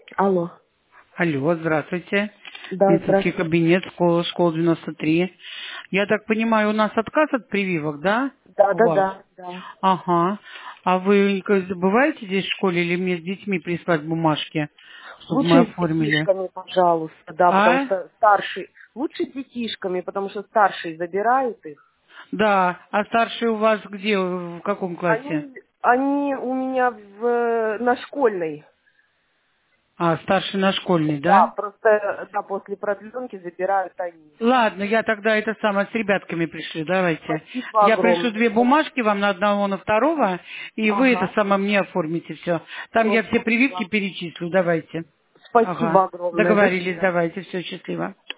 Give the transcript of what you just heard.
Алло. Алло, здравствуйте. Да, Медицинский здравствуйте. кабинет, школа 93. Я так понимаю, у нас отказ от прививок, да? Да, У да, вас? да, да. Ага. А вы забываете здесь в школе или мне с детьми прислать бумажки, чтобы мы Лучше с оформили? детишками, пожалуйста, да, потому А? что старший... Лучше с детишками, потому что старшие забирают их. Да. А старшие у вас где? В каком классе? Они у меня на школьной. А, старший на школьный, Да, да? просто да, после продленки забирают они. Ладно, я тогда это самое с ребятками пришлю, давайте. Спасибо Я пришлю огромное. 2 бумажки вам на одного, на второго, и вы это Ага. самое мне оформите все. Там Все, я все прививки спасибо. перечислю, давайте. Ага. Спасибо огромное. До Договорились, свидания. давайте, все, счастливо.